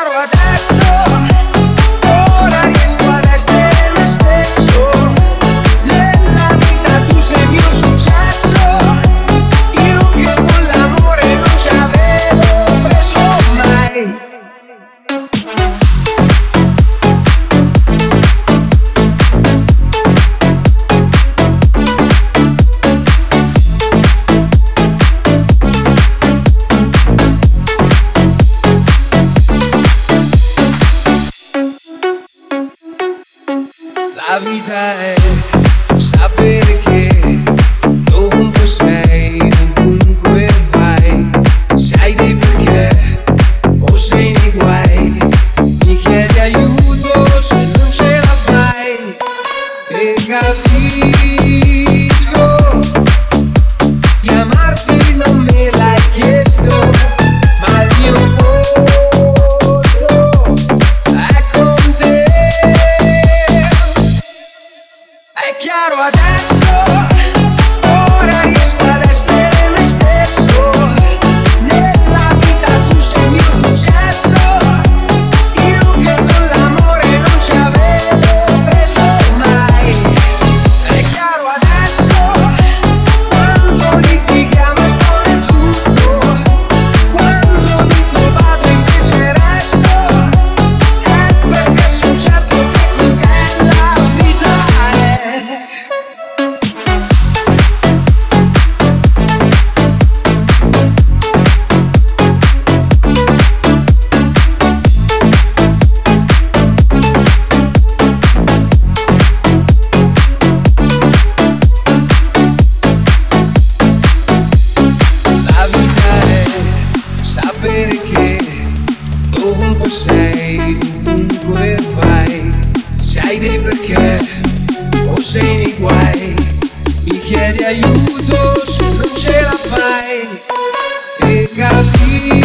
chiaro adesso, ora riesco ad essere me stesso. Nella vita tu sei il mio successo, io che con l'amore non ci avevo preso mai. La vita è sapere che dovunque sei, ovunque vai, se hai dei perché o sei nei guai, mi chiedi aiuto se non ce la fai. E capisco, di amarti non me l'hai chiesto, ma il mio posto è con te. È chiaro adesso, ora riesco ad essere me stesso. Nella vita tu sei il mio successo, io che con l'amore non ci avevo preso mai. È chiaro adesso, quando litighiamo sto nel giusto, quando dico vado invece resto, è perché son certo che quella vita è. La vita è sapere che dovunque sei, ovunque vai, se hai dei perché o sei nei guai, mi chiedi aiuto se non ce la fai. E capisci